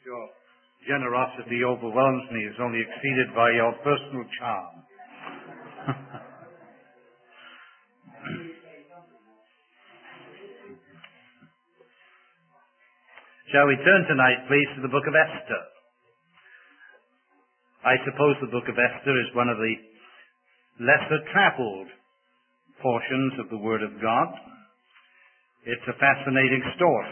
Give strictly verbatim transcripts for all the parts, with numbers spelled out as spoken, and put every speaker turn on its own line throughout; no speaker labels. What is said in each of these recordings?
Your generosity overwhelms me, is only exceeded by your personal charm. Shall we turn tonight, please, to the book of Esther? I suppose the book of Esther is one of the lesser traveled portions of the Word of God. It's a fascinating story.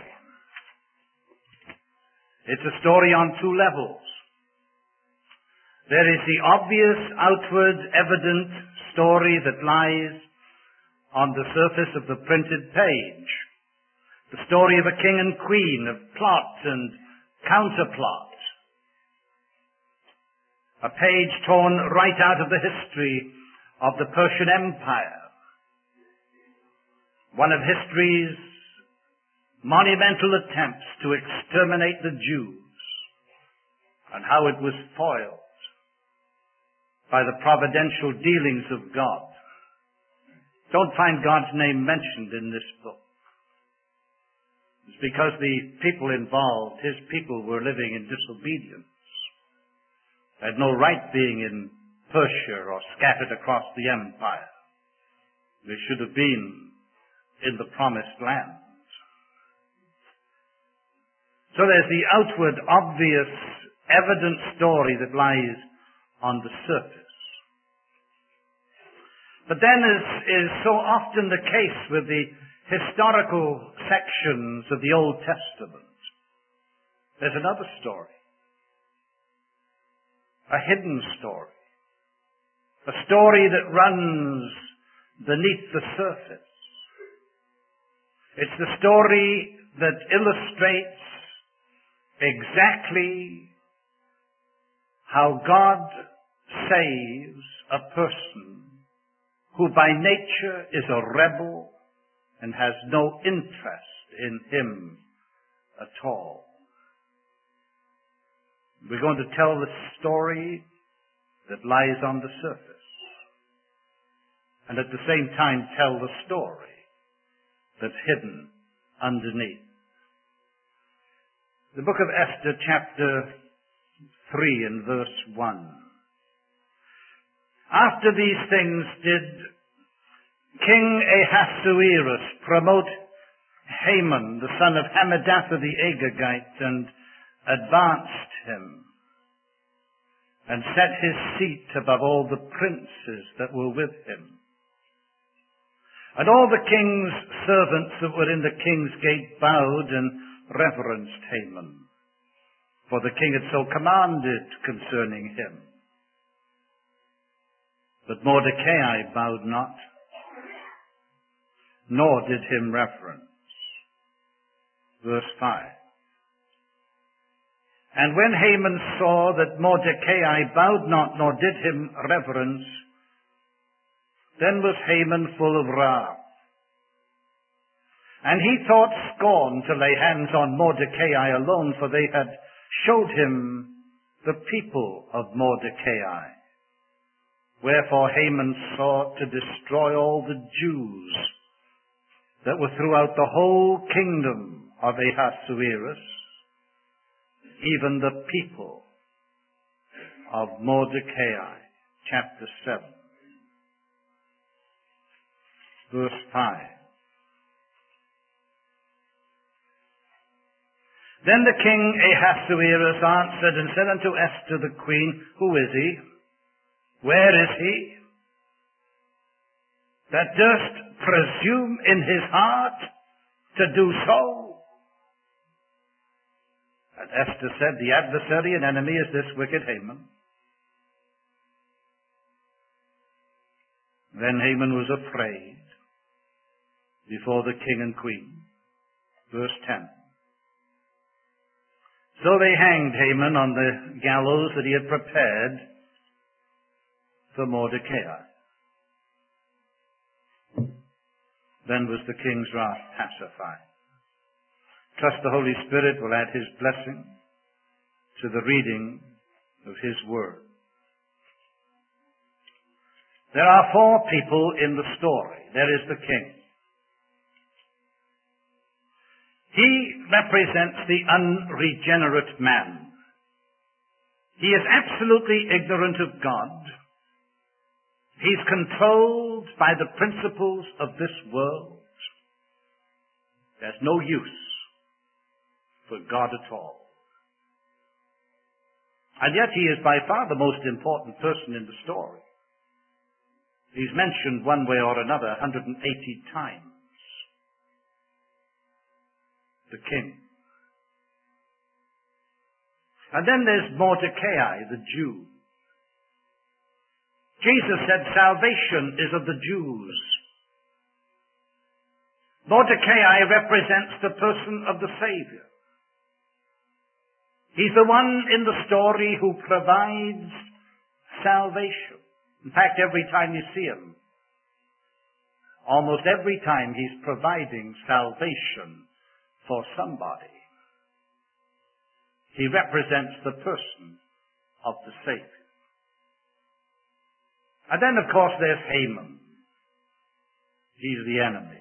It's a story on two levels. There is the obvious, outward, evident story that lies on the surface of the printed page. The story of a king and queen, of plot and counterplot. A page torn right out of the history of the Persian Empire. One of history's monumental attempts to exterminate the Jews, and how it was foiled by the providential dealings of God. Don't find God's name mentioned in this book. It's because the people involved, his people, were living in disobedience. They had no right being in Persia or scattered across the empire. They should have been in the promised land. So there's the outward, obvious, evident story that lies on the surface. But then, as is so often the case with the historical sections of the Old Testament, there's another story. A hidden story. A story that runs beneath the surface. It's the story that illustrates exactly how God saves a person who by nature is a rebel and has no interest in him at all. We're going to tell the story that lies on the surface, and at the same time tell the story that's hidden underneath. The book of Esther, chapter three and verse one. After these things did King Ahasuerus promote Haman, the son of Hammedatha the Agagite, and advanced him, and set his seat above all the princes that were with him. And all the king's servants that were in the king's gate bowed and reverenced Haman, for the king had so commanded concerning him. But Mordecai bowed not, nor did him reverence. Verse five. And when Haman saw that Mordecai bowed not, nor did him reverence, then was Haman full of wrath. And he thought scorn to lay hands on Mordecai alone, for they had showed him the people of Mordecai. Wherefore Haman sought to destroy all the Jews that were throughout the whole kingdom of Ahasuerus, even the people of Mordecai. Chapter seven. Verse five. Then the king Ahasuerus answered and said unto Esther the queen, Who is he? Where is he? That durst presume in his heart to do so? And Esther said, The adversary and enemy is this wicked Haman. Then Haman was afraid before the king and queen. Verse ten. So they hanged Haman on the gallows that he had prepared for Mordecai. Then was the king's wrath pacified. Trust the Holy Spirit will add his blessing to the reading of his word. There are four people in the story. There is the king. He represents the unregenerate man. He is absolutely ignorant of God. He's controlled by the principles of this world. There's no use for God at all. And yet he is by far the most important person in the story. He's mentioned one way or another one hundred eighty times. The king. And then there's Mordecai, the Jew. Jesus said salvation is of the Jews. Mordecai represents the person of the Savior. He's the one in the story who provides salvation. In fact, every time you see him, almost every time he's providing salvation for somebody. He represents the person of the Savior. And then, of course, there's Haman. He's the enemy.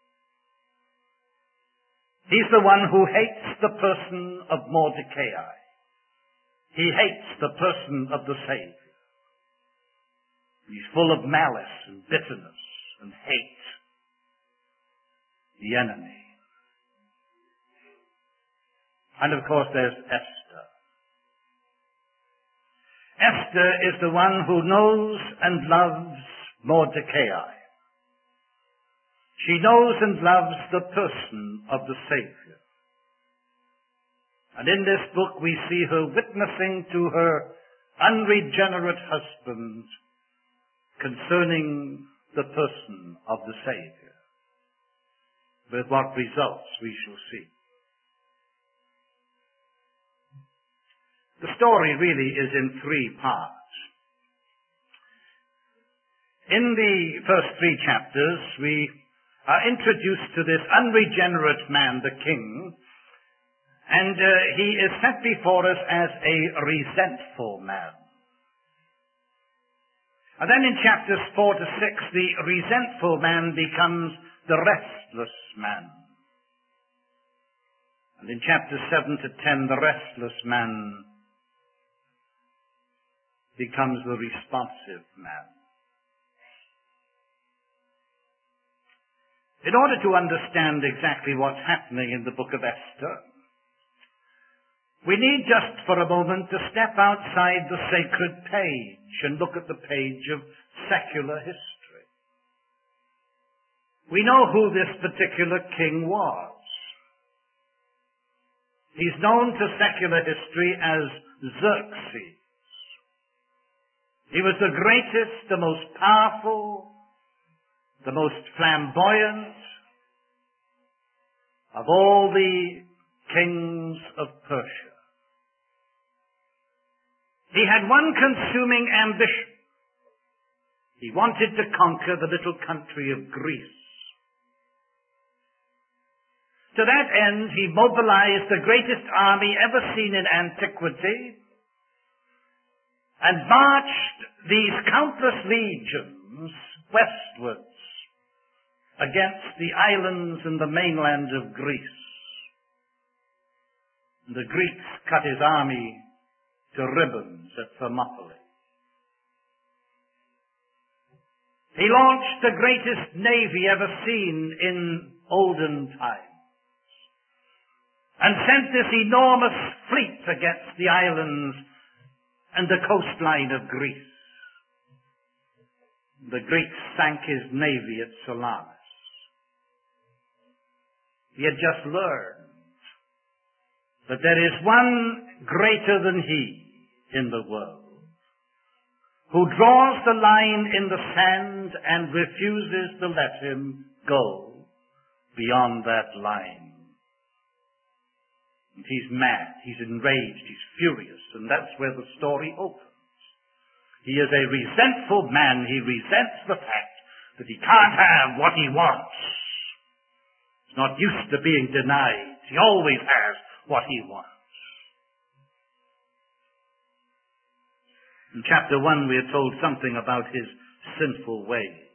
He's the one who hates the person of Mordecai. He hates the person of the Savior. He's full of malice and bitterness and hate. The enemy. And of course there's Esther. Esther is the one who knows and loves Mordecai. She knows and loves the person of the Savior. And in this book we see her witnessing to her unregenerate husband concerning the person of the Savior. With what results we shall see. The story really is in three parts. In the first three chapters, we are introduced to this unregenerate man, the king, and uh, he is set before us as a resentful man. And then in chapters four to six, the resentful man becomes the restless man. And in chapters seven to ten, the restless man becomes the responsive man. In order to understand exactly what's happening in the book of Esther, we need just for a moment to step outside the sacred page and look at the page of secular history. We know who this particular king was. He's known to secular history as Xerxes. He was the greatest, the most powerful, the most flamboyant of all the kings of Persia. He had one consuming ambition. He wanted to conquer the little country of Greece. To that end, he mobilized the greatest army ever seen in antiquity and marched these countless legions westwards against the islands and the mainland of Greece. The Greeks cut his army to ribbons at Thermopylae. He launched the greatest navy ever seen in olden times and sent this enormous fleet against the islands and the coastline of Greece. The Greeks sank his navy at Salamis. He had just learned that there is one greater than he in the world, who draws the line in the sand and refuses to let him go beyond that line. And he's mad, he's enraged, he's furious, and that's where the story opens. He is a resentful man. He resents the fact that he can't have what he wants. He's not used to being denied. He always has what he wants. In chapter one, we are told something about his sinful ways.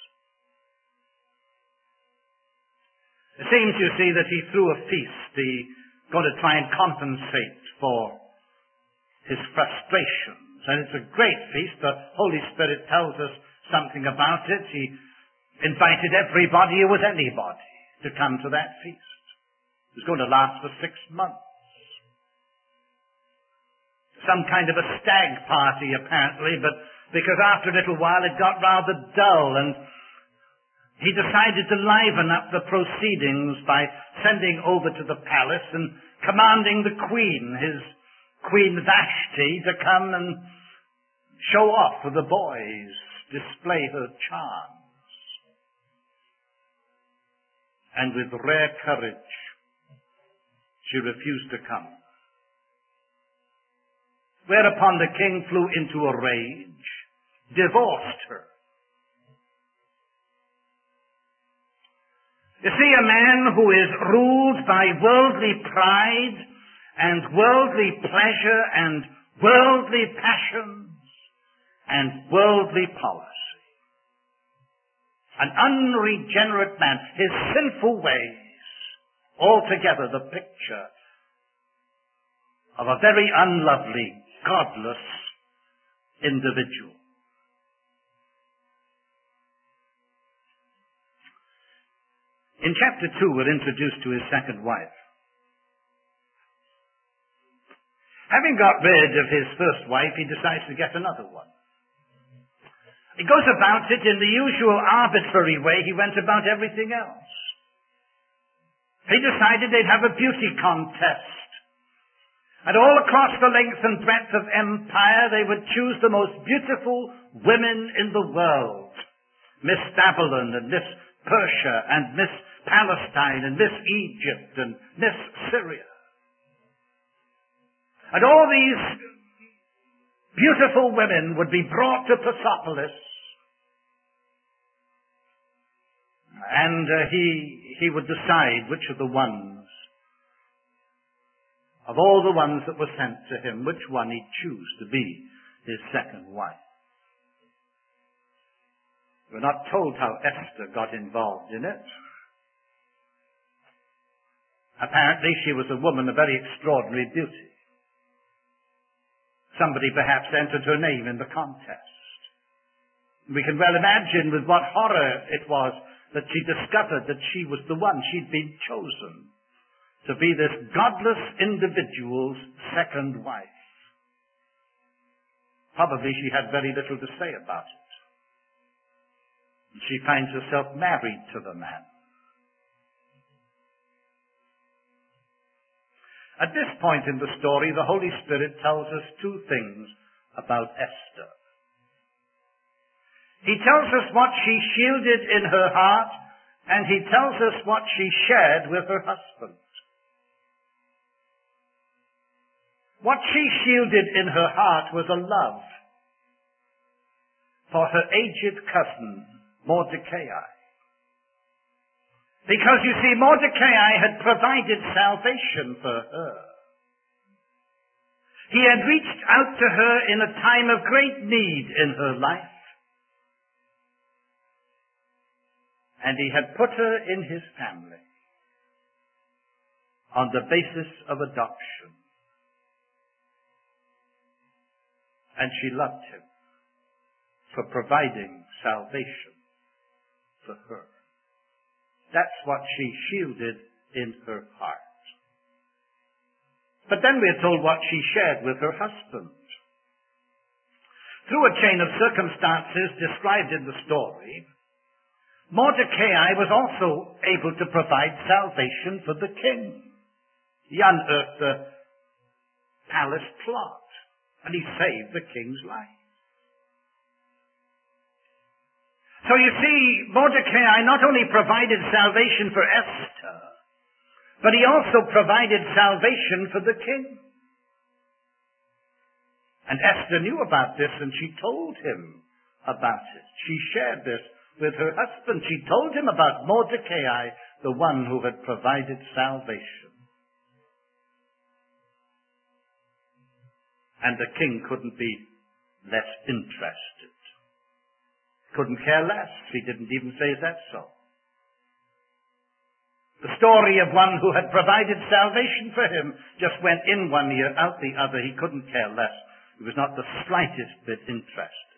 It seems, you see, that he threw a feast. He going to try and compensate for his frustrations. And it's a great feast. The Holy Spirit tells us something about it. He invited everybody who was anybody to come to that feast. It was going to last for six months. Some kind of a stag party, apparently, but because after a little while it got rather dull, and he decided to liven up the proceedings by sending over to the palace and commanding the queen, his Queen Vashti, to come and show off for the boys, display her charms. And with rare courage, she refused to come. Whereupon the king flew into a rage, divorced her. You see, a man who is ruled by worldly pride and worldly pleasure and worldly passions and worldly policy. An unregenerate man, his sinful ways, altogether the picture of a very unlovely, godless individual. In chapter two, we're introduced to his second wife. Having got rid of his first wife, he decides to get another one. He goes about it in the usual arbitrary way he went about everything else. He decided they'd have a beauty contest. And all across the length and breadth of empire, they would choose the most beautiful women in the world. Miss Babylon and Miss Persia and Miss Palestine and Miss Egypt and Miss Syria. And all these beautiful women would be brought to Persepolis. And uh, he, he would decide which of the ones, of all the ones that were sent to him, which one he'd choose to be his second wife. We're not told how Esther got involved in it. Apparently she was a woman of very extraordinary beauty. Somebody perhaps entered her name in the contest. We can well imagine with what horror it was that she discovered that she was the one. She'd been chosen to be this godless individual's second wife. Probably she had very little to say about it. She finds herself married to the man. At this point in the story, the Holy Spirit tells us two things about Esther. He tells us what she shielded in her heart, and he tells us what she shared with her husband. What she shielded in her heart was a love for her aged cousin, Mordecai. Because, you see, Mordecai had provided salvation for her. He had reached out to her in a time of great need in her life. And he had put her in his family on the basis of adoption. And she loved him for providing salvation for her. That's what she shielded in her heart. But then we're told what she shared with her husband. Through a chain of circumstances described in the story, Mordecai was also able to provide salvation for the king. He unearthed the palace plot, and he saved the king's life. So you see, Mordecai not only provided salvation for Esther, but he also provided salvation for the king. And Esther knew about this, and she told him about it. She shared this with her husband. She told him about Mordecai, the one who had provided salvation. And the king couldn't be less interested. Couldn't care less. He didn't even say, is that so? The story of one who had provided salvation for him just went in one ear, out the other. He couldn't care less. He was not the slightest bit interested.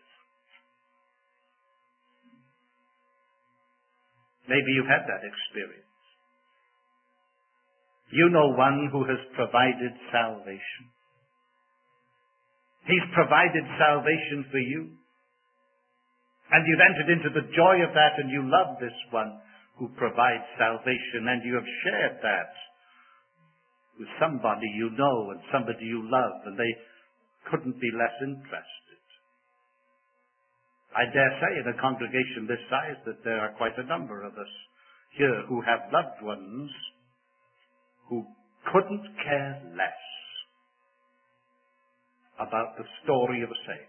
Maybe you've had that experience. You know one who has provided salvation. He's provided salvation for you. And you've entered into the joy of that, and you love this one who provides salvation, and you have shared that with somebody you know and somebody you love, and they couldn't be less interested. I dare say in a congregation this size that there are quite a number of us here who have loved ones who couldn't care less about the story of a Savior.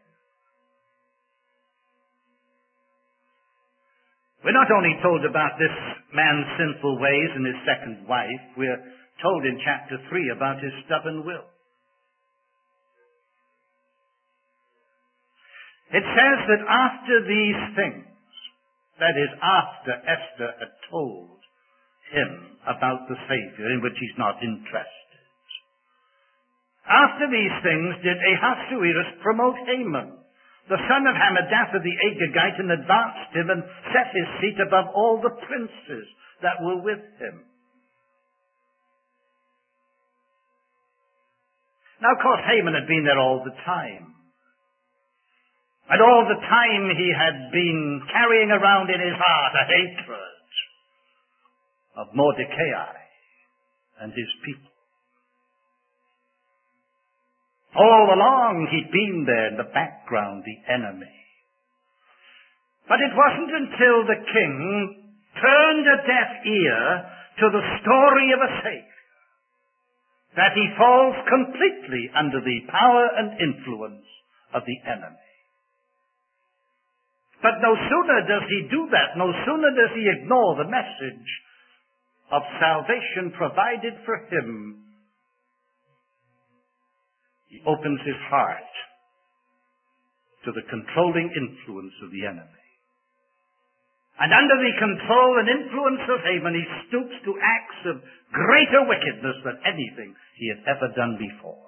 We're not only told about this man's sinful ways and his second wife, we're told in chapter three about his stubborn will. It says that after these things, that is, after Esther had told him about the Savior in which he's not interested, after these things did Ahasuerus promote Haman, the son of Hammedatha the Agagite, and advanced him and set his seat above all the princes that were with him. Now, of course, Haman had been there all the time. And all the time he had been carrying around in his heart a hatred of Mordecai and his people. All along he'd been there in the background, the enemy. But it wasn't until the king turned a deaf ear to the story of a Savior that he falls completely under the power and influence of the enemy. But no sooner does he do that, no sooner does he ignore the message of salvation provided for him, he opens his heart to the controlling influence of the enemy. And under the control and influence of Haman, he stoops to acts of greater wickedness than anything he had ever done before.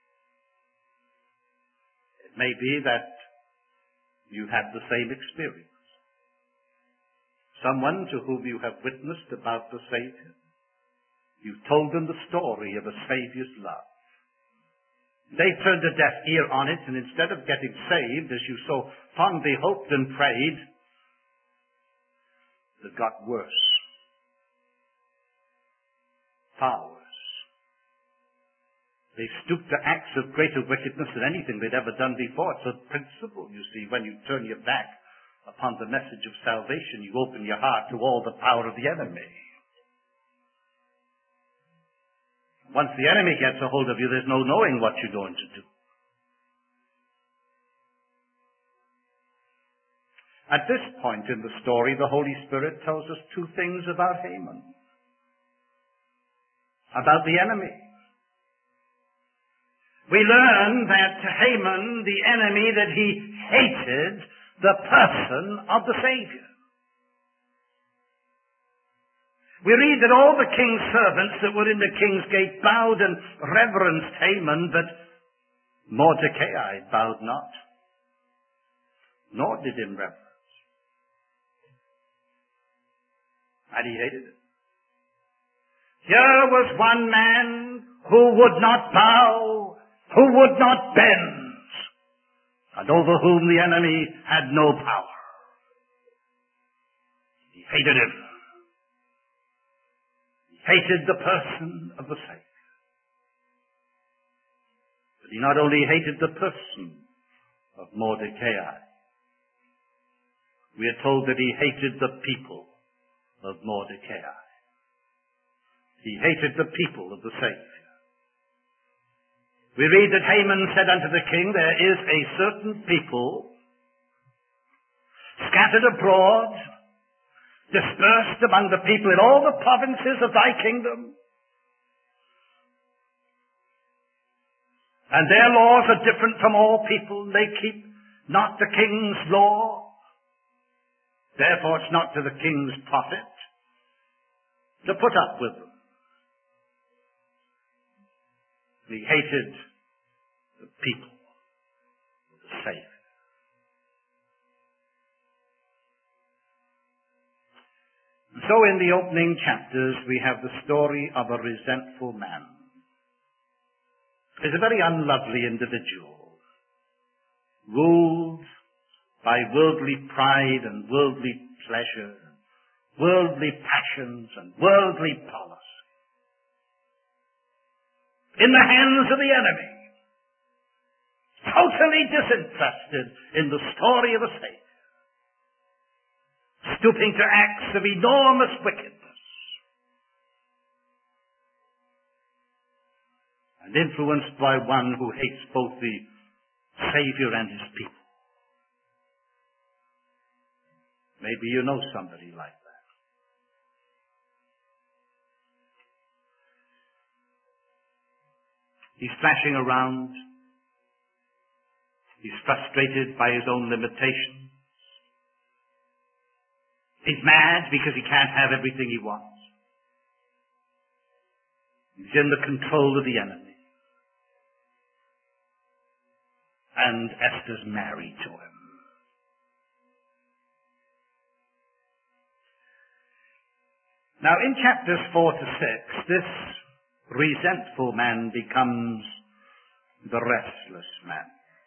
It may be that you have the same experience. Someone to whom you have witnessed about the Savior, you've told them the story of a Savior's love. They turned a deaf ear on it, and instead of getting saved, as you so fondly hoped and prayed, it got worse. Far worse. They stooped to acts of greater wickedness than anything they'd ever done before. It's a principle, you see, when you turn your back upon the message of salvation, you open your heart to all the power of the enemy. Once the enemy gets a hold of you, there's no knowing what you're going to do. At this point in the story, the Holy Spirit tells us two things about Haman, about the enemy. We learn that Haman, the enemy, that he hated the person of the Savior. We read that all the king's servants that were in the king's gate bowed and reverenced Haman, but Mordecai bowed not, nor did him reverence. And he hated it. Here was one man who would not bow, who would not bend, and over whom the enemy had no power. He hated him. Hated the person of the Savior. But he not only hated the person of Mordecai, we are told that he hated the people of Mordecai. He hated the people of the Savior. We read that Haman said unto the king, there is a certain people scattered abroad, dispersed among the people in all the provinces of thy kingdom. And their laws are different from all people. They keep not the king's law. Therefore it's not to the king's profit to put up with them. He hated the people, the Savior. So in the opening chapters, we have the story of a resentful man. He's a very unlovely individual, ruled by worldly pride and worldly pleasure, worldly passions and worldly policy, in the hands of the enemy, totally disinterested in the story of the Savior, stooping to acts of enormous wickedness, and influenced by one who hates both the Savior and his people. Maybe you know somebody like that. He's thrashing around. He's frustrated by his own limitations. He's mad because he can't have everything he wants. He's in the control of the enemy. And Esther's married to him. Now in chapters four to six, this resentful man becomes the restless man.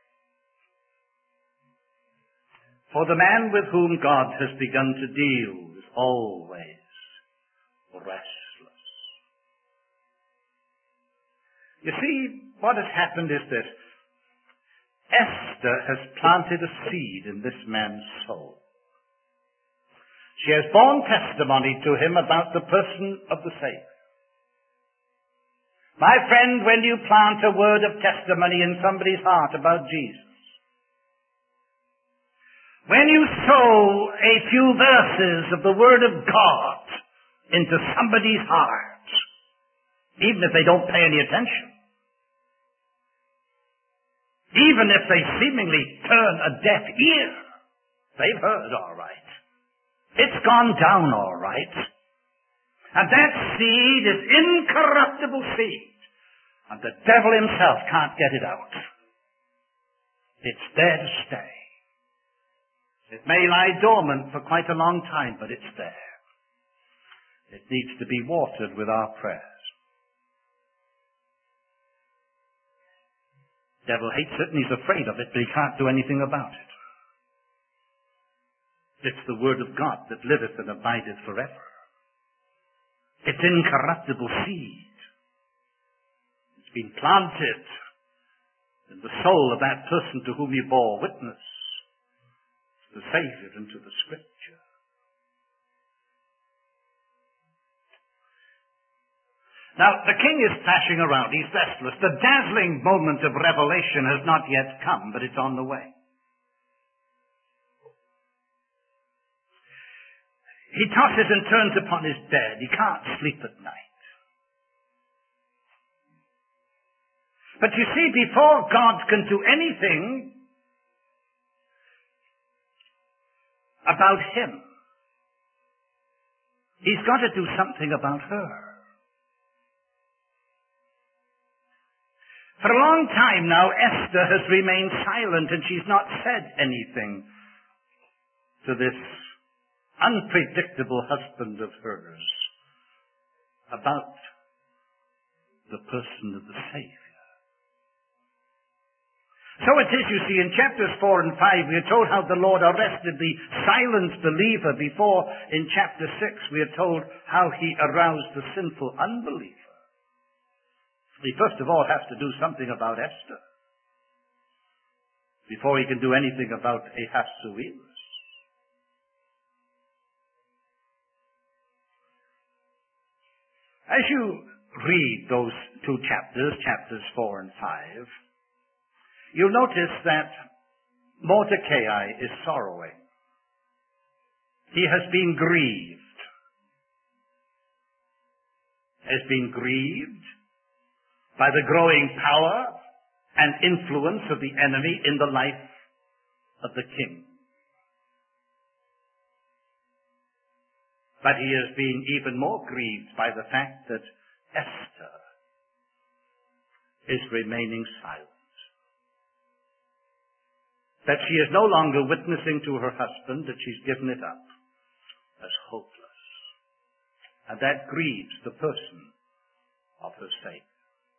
For the man with whom God has begun to deal is always restless. You see, what has happened is this. Esther has planted a seed in this man's soul. She has borne testimony to him about the person of the Savior. My friend, when you plant a word of testimony in somebody's heart about Jesus, when you sow a few verses of the Word of God into somebody's heart, even if they don't pay any attention, even if they seemingly turn a deaf ear, they've heard all right. It's gone down all right. And that seed is incorruptible seed. And the devil himself can't get it out. It's there to stay. It may lie dormant for quite a long time, but it's there. It needs to be watered with our prayers. The devil hates it and he's afraid of it, but he can't do anything about it. It's the Word of God that liveth and abideth forever. It's incorruptible seed. It's been planted in the soul of that person to whom he bore witness, to the Savior and to the Scripture. Now, the king is thrashing around. He's restless. The dazzling moment of revelation has not yet come, but it's on the way. He tosses and turns upon his bed. He can't sleep at night. But you see, before God can do anything about him, he's got to do something about her. For a long time now, Esther has remained silent and she's not said anything to this unpredictable husband of hers about the person of the Savior. So it is, you see, in chapters four and five, we are told how the Lord arrested the silent believer before in chapter six we are told how he aroused the sinful unbeliever. He first of all has to do something about Esther before he can do anything about Ahasuerus. As you read those two chapters, chapters four and five, you'll notice that Mordecai is sorrowing. He has been grieved. Has been grieved by the growing power and influence of the enemy in the life of the king. But he has been even more grieved by the fact that Esther is remaining silent. That she is no longer witnessing to her husband that she's given it up as hopeless. And that grieves the person of her Savior.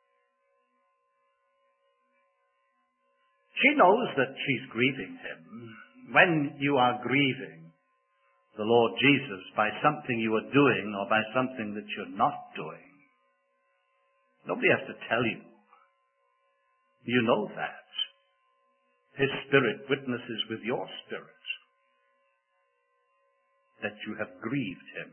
She knows that she's grieving him. When you are grieving the Lord Jesus by something you are doing or by something that you're not doing, nobody has to tell you. You know that. His Spirit witnesses with your spirit that you have grieved him.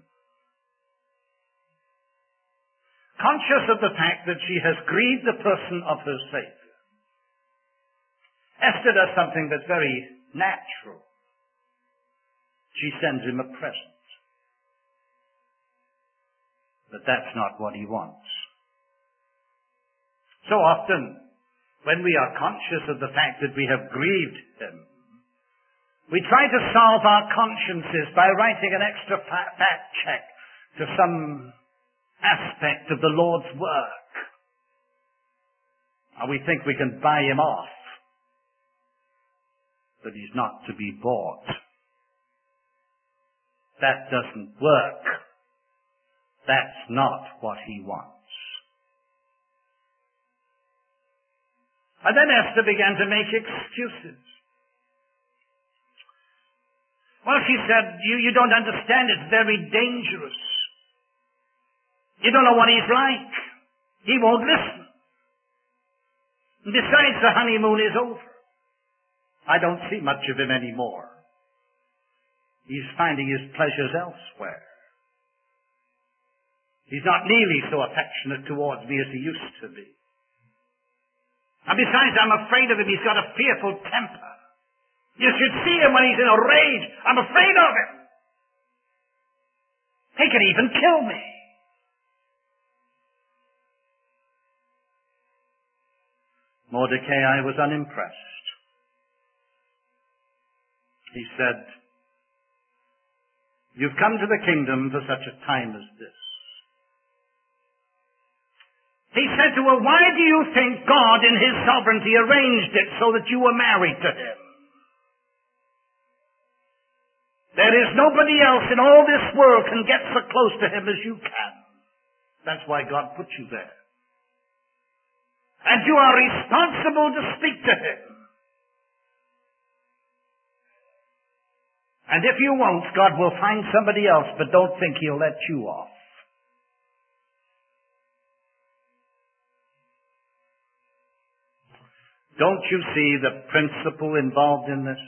Conscious of the fact that she has grieved the person of her Savior, Esther does something that's very natural. She sends him a present. But that's not what he wants. So often, when we are conscious of the fact that we have grieved him, we try to solve our consciences by writing an extra fact check to some aspect of the Lord's work. And we think we can buy him off. But he's not to be bought. That doesn't work. That's not what he wants. And then Esther began to make excuses. Well, she said, you, you don't understand. It's very dangerous. You don't know what he's like. He won't listen. And besides, the honeymoon is over. I don't see much of him anymore. He's finding his pleasures elsewhere. He's not nearly so affectionate towards me as he used to be. And besides, I'm afraid of him. He's got a fearful temper. You should see him when he's in a rage. I'm afraid of him. He could even kill me. Mordecai was unimpressed. He said, "You've come to the kingdom for such a time as this." He said to her, "Why do you think God in his sovereignty arranged it so that you were married to him? There is nobody else in all this world can get so close to him as you can. That's why God put you there. And you are responsible to speak to him. And if you won't, God will find somebody else, but don't think he'll let you off." Don't you see the principle involved in this?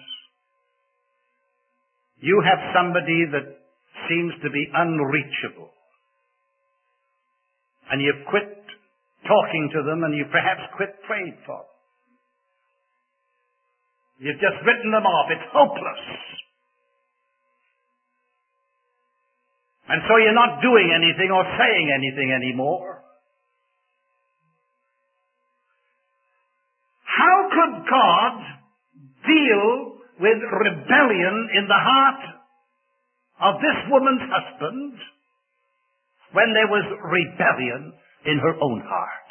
You have somebody that seems to be unreachable. And you've quit talking to them, and you perhaps quit praying for them. You've just written them off. It's hopeless. And so you're not doing anything or saying anything anymore. How could God deal with rebellion in the heart of this woman's husband when there was rebellion in her own heart?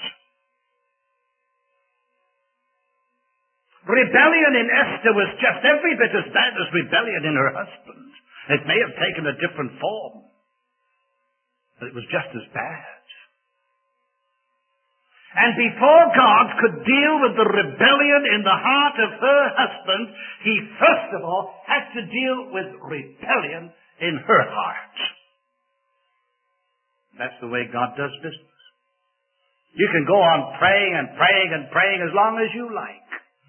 Rebellion in Esther was just every bit as bad as rebellion in her husband. It may have taken a different form, but it was just as bad. And before God could deal with the rebellion in the heart of her husband, he first of all had to deal with rebellion in her heart. That's the way God does business. You can go on praying and praying and praying as long as you like.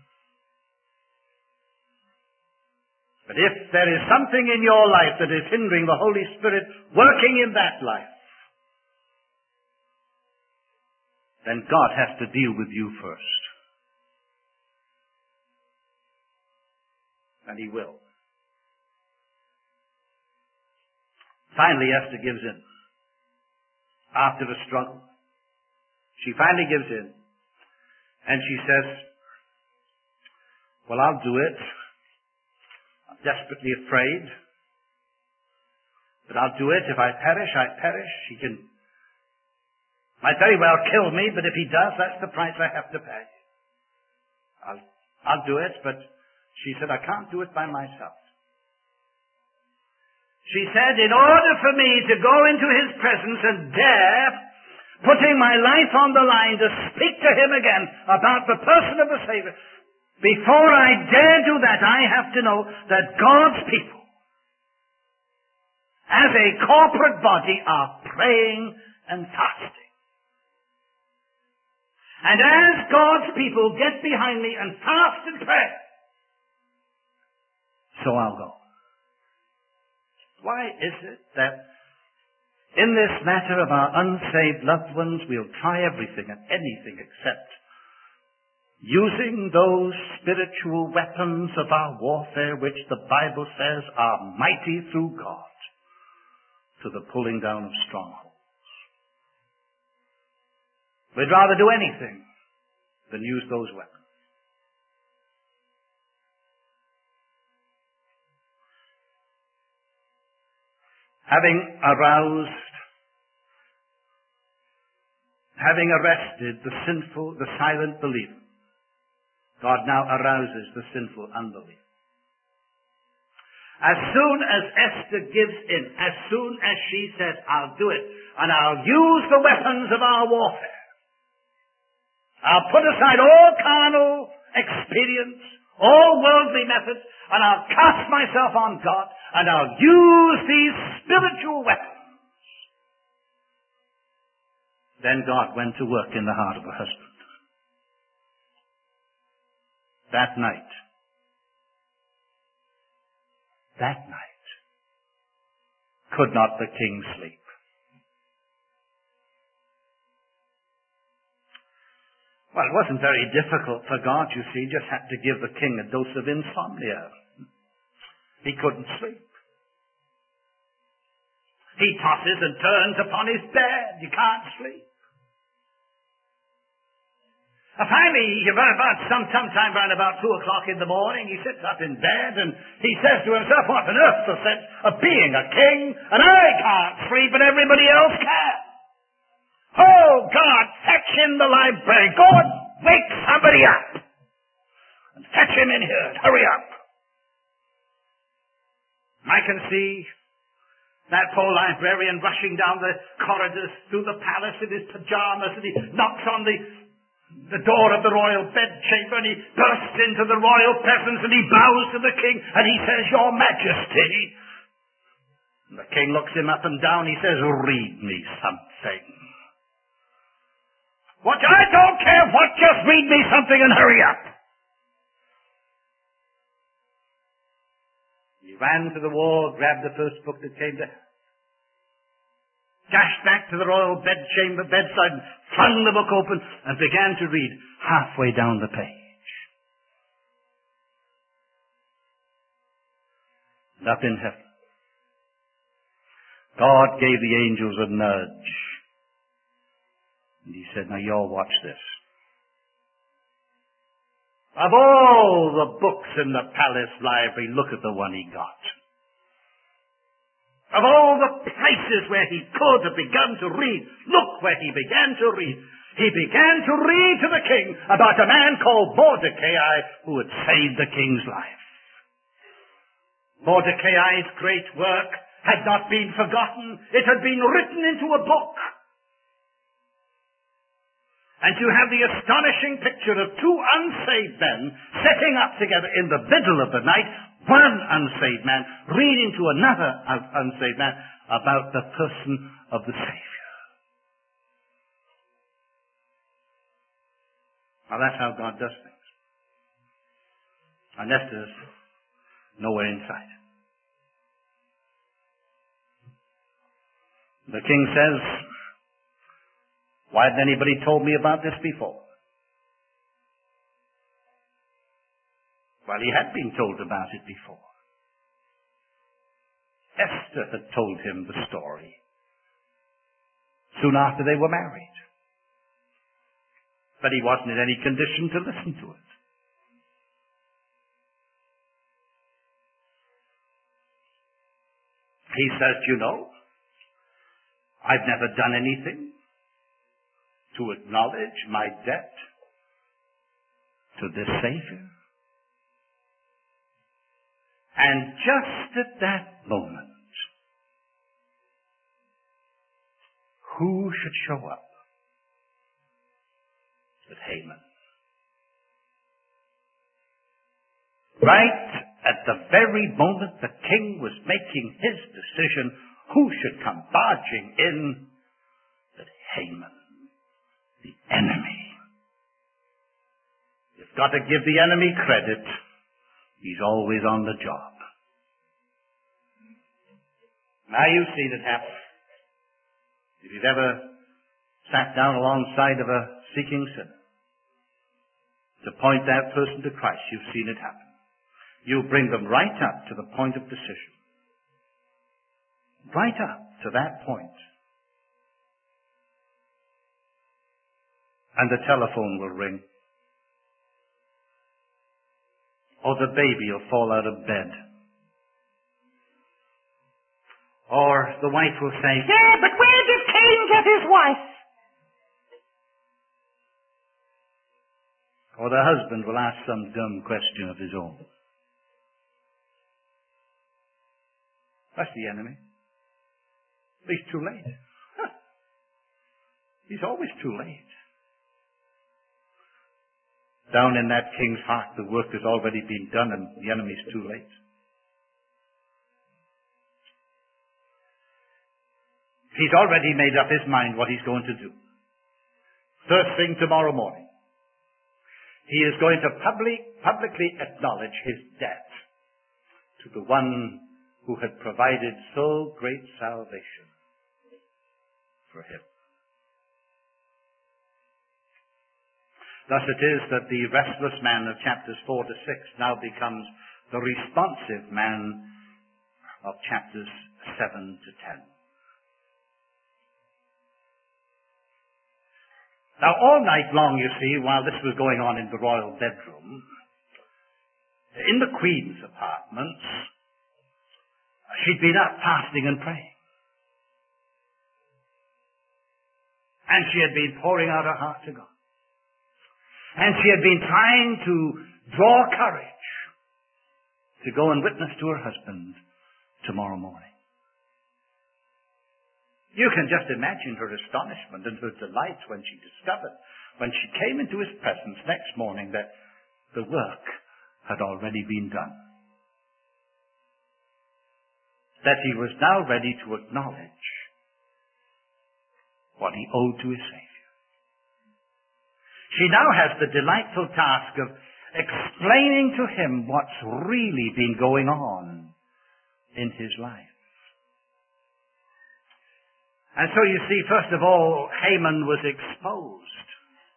But if there is something in your life that is hindering the Holy Spirit working in that life, then God has to deal with you first. And he will. Finally, Esther gives in. After the struggle, she finally gives in. And she says, "Well, I'll do it. I'm desperately afraid But I'll do it. If I perish, I perish. He can, might very well kill me, but if he does, that's the price I have to pay. I'll, I'll do it, but she said, I can't do it by myself. She said, in order for me to go into his presence and dare, putting my life on the line to speak to him again about the person of the Savior, before I dare do that, I have to know that God's people, as a corporate body, are praying and fasting. And as God's people get behind me and fast and pray, so I'll go. Why is it that in this matter of our unsaved loved ones, we'll try everything and anything except using those spiritual weapons of our warfare which the Bible says are mighty through God to the pulling down of strongholds? We'd rather do anything than use those weapons. Having aroused, having arrested the sinful, the silent believer, God now arouses the sinful unbeliever. As soon as Esther gives in, as soon as she says, I'll do it, and I'll use the weapons of our warfare, I'll put aside all carnal experience, all worldly methods, and I'll cast myself on God, and I'll use these spiritual weapons. Then God went to work in the heart of her husband. That night, that night, could not the king sleep. Well, it wasn't very difficult for God, you see. He just had to give the king a dose of insomnia. He couldn't sleep. He tosses and turns upon his bed. You can't sleep. And finally, about, about some, sometime around about two o'clock in the morning, he sits up in bed and he says to himself, what on earth's the sense of being a king and I can't sleep and everybody else can? Oh, God, fetch in the library. Go and wake somebody up. And fetch him in here. Hurry up. I can see that poor librarian rushing down the corridors through the palace in his pajamas, and he knocks on the, the door of the royal bedchamber, and he bursts into the royal presence, and he bows to the king, and he says, Your Majesty. And the king looks him up and down. He says, read me something. What? I don't care what, just read me something and hurry up. He ran to the wall, grabbed the first book that came to him, dashed back to the royal bedchamber bedside, and flung the book open and began to read halfway down the page. And up in heaven, God gave the angels a nudge. And he said, now you all watch this. Of all the books in the palace library, look at the one he got. Of all the places where he could have begun to read, look where he began to read. He began to read to the king about a man called Mordecai who had saved the king's life. Mordecai's great work had not been forgotten. It had been written into a book. And you have the astonishing picture of two unsaved men setting up together in the middle of the night, one unsaved man reading to another unsaved man about the person of the Savior. Now that's how God does things. And Esther's nowhere in sight. The king says, why hadn't anybody told me about this before? Well, he had been told about it before. Esther had told him the story soon after they were married. But he wasn't in any condition to listen to it. He says, you know, I've never done anything to acknowledge my debt to this Savior. And just at that moment, who should show up but Haman? Right at the very moment the king was making his decision, who should come barging in but Haman, the enemy. You've got to give the enemy credit. He's always on the job. Now you've seen it happen. If you've ever sat down alongside of a seeking sinner to point that person to Christ, you've seen it happen. You bring them right up to the point of decision. Right up to that point. And the telephone will ring. Or the baby will fall out of bed. Or the wife will say, yeah, but where did Cain get his wife? Or the husband will ask some dumb question of his own. That's the enemy. He's too late. Huh. He's always too late. Down in that king's heart, the work has already been done and the enemy's too late. He's already made up his mind what he's going to do. First thing tomorrow morning, he is going to public, publicly acknowledge his debt to the one who had provided so great salvation for him. Thus it is that the restless man of chapters four to six now becomes the responsive man of chapters seven to ten. Now all night long, you see, while this was going on in the royal bedroom, in the Queen's apartments, she'd been up fasting and praying. And she had been pouring out her heart to God. And she had been trying to draw courage to go and witness to her husband tomorrow morning. You can just imagine her astonishment and her delight when she discovered, when she came into his presence next morning, that the work had already been done. That he was now ready to acknowledge what he owed to his Savior. She now has the delightful task of explaining to him what's really been going on in his life. And so you see, first of all, Haman was exposed.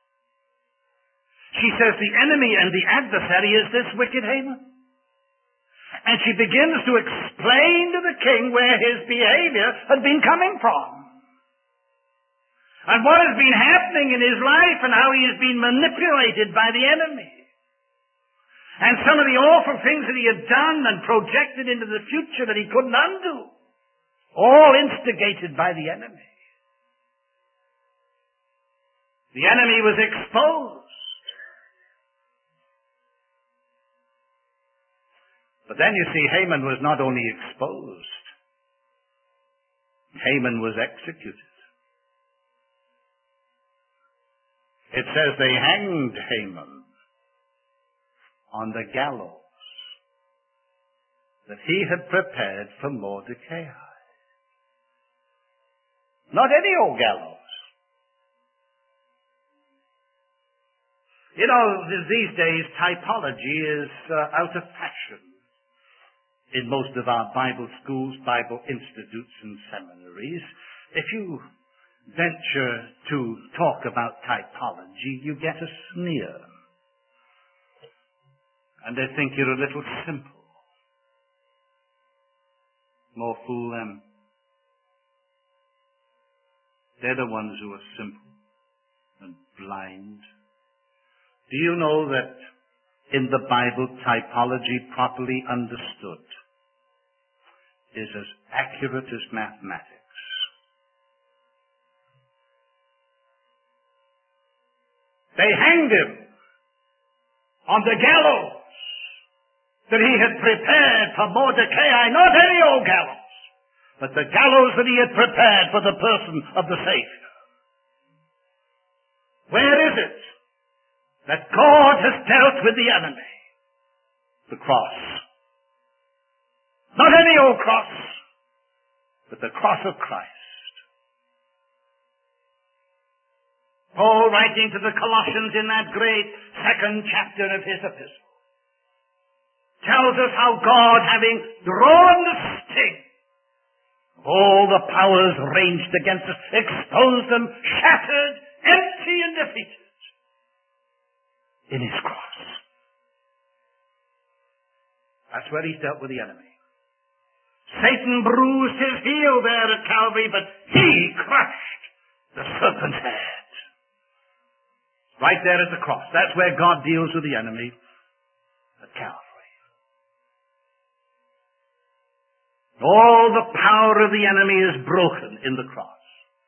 She says the enemy and the adversary is this wicked Haman. And she begins to explain to the king where his behavior had been coming from. And what has been happening in his life and how he has been manipulated by the enemy. And some of the awful things that he had done and projected into the future that he couldn't undo. All instigated by the enemy. The enemy was exposed. But then you see, Haman was not only exposed, Haman was executed. It says they hanged Haman on the gallows that he had prepared for Mordecai. Not any old gallows. You know, these days typology is uh, out of fashion in most of our Bible schools, Bible institutes and seminaries. If you venture to talk about typology, you get a sneer. And they think you're a little simple. More fool them. They're the ones who are simple and blind. Do you know that in the Bible, typology properly understood is as accurate as mathematics. They hanged him on the gallows that he had prepared for Mordecai, not any old gallows, but the gallows that he had prepared for the person of the Savior. Where is it that God has dealt with the enemy? The cross. Not any old cross, but the cross of Christ. Paul, writing to the Colossians in that great second chapter of his epistle, tells us how God, having drawn the sting of all the powers ranged against us, exposed them, shattered, empty and defeated in his cross. That's where he's dealt with the enemy. Satan bruised his heel there at Calvary, but he crushed the serpent's head. Right there at the cross. That's where God deals with the enemy, at Calvary. All the power of the enemy is broken in the cross.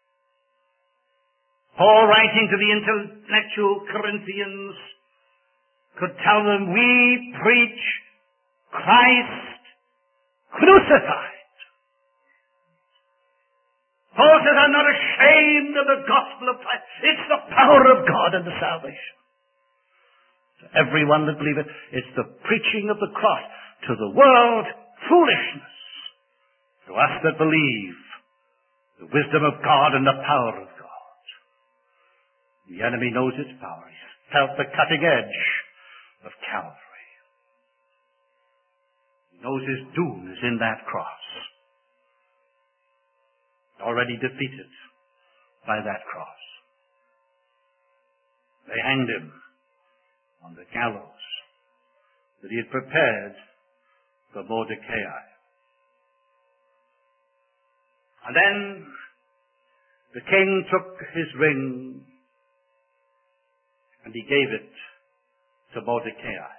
Paul, writing to the intellectual Corinthians, could tell them, we preach Christ crucified. Paul says, I'm not ashamed of the gospel of Christ. It's the power of God and the salvation. To everyone that believeth, it's the preaching of the cross. To the world, foolishness. To us that believe, the wisdom of God and the power of God. The enemy knows its power. He's felt the cutting edge of Calvary. He knows his doom is in that cross. Already defeated by that cross. They hanged him on the gallows that he had prepared for Mordecai. And then the king took his ring and he gave it to Mordecai.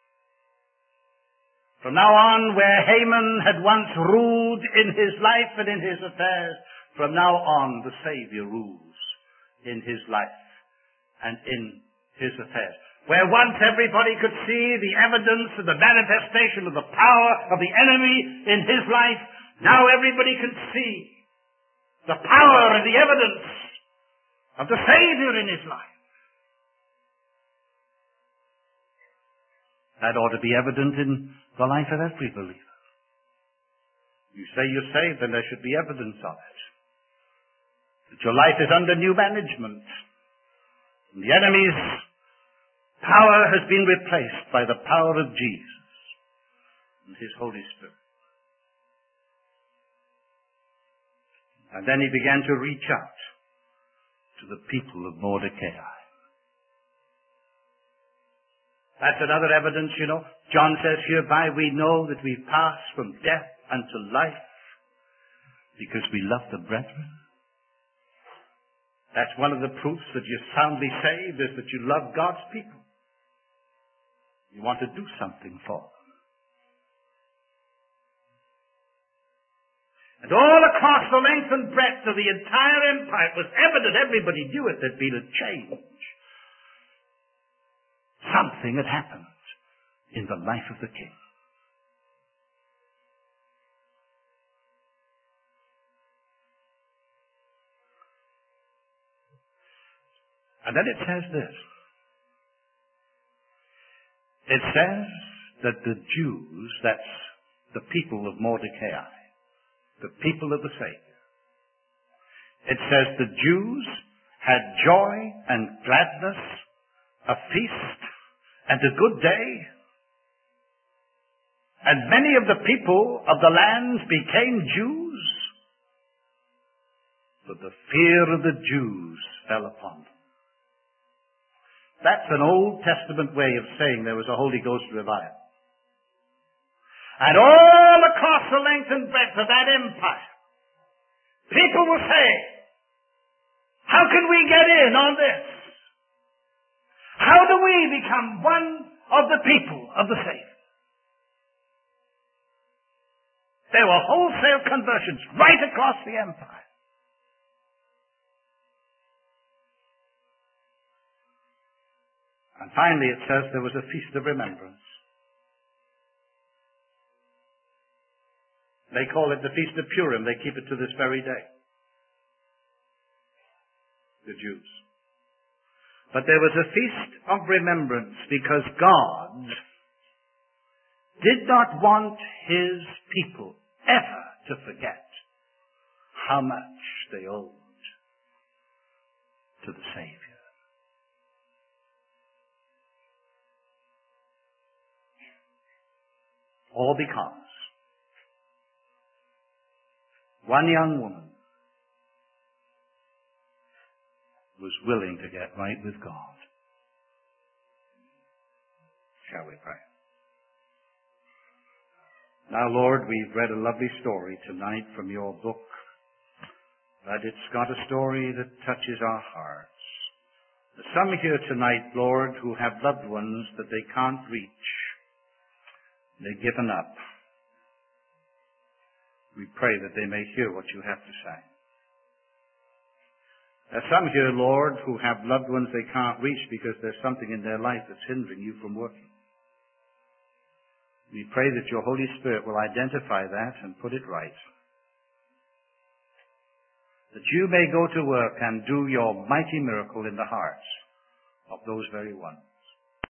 From now on, where Haman had once ruled in his life and in his affairs, from now on the Savior rules in his life and in his affairs. Where once everybody could see the evidence and the manifestation of the power of the enemy in his life, now everybody can see the power and the evidence of the Savior in his life. That ought to be evident in the life of every believer. You say you're saved, then there should be evidence of it. That your life is under new management. And the enemy's power has been replaced by the power of Jesus and his Holy Spirit. And then he began to reach out to the people of Mordecai. That's another evidence, you know. John says, hereby we know that we pass from death unto life because we love the brethren. That's one of the proofs that you're soundly saved, is that you love God's people. You want to do something for them. And all across the length and breadth of the entire empire, it was evident, everybody knew it, there'd been a change. Something had happened in the life of the king. And then it says this. It says that the Jews, that's the people of Mordecai, the people of the Savior, it says the Jews had joy and gladness, a feast and a good day, and many of the people of the lands became Jews, but the fear of the Jews fell upon them. That's an Old Testament way of saying there was a Holy Ghost revival. And all across the length and breadth of that empire, people were saying, how can we get in on this? How do we become one of the people of the Savior? There were wholesale conversions right across the empire. And finally it says there was a feast of remembrance. They call it the Feast of Purim. They keep it to this very day. The Jews. But there was a feast of remembrance because God did not want His people ever to forget how much they owed to the Savior. All because one young woman was willing to get right with God. Shall we pray? Now, Lord, we've read a lovely story tonight from your book, but it's got a story that touches our hearts. There's some here tonight, Lord, who have loved ones that they can't reach. They've given up. We pray that they may hear what you have to say. There's some here, Lord, who have loved ones they can't reach because there's something in their life that's hindering you from working. We pray that your Holy Spirit will identify that and put it right. That you may go to work and do your mighty miracle in the hearts of those very ones.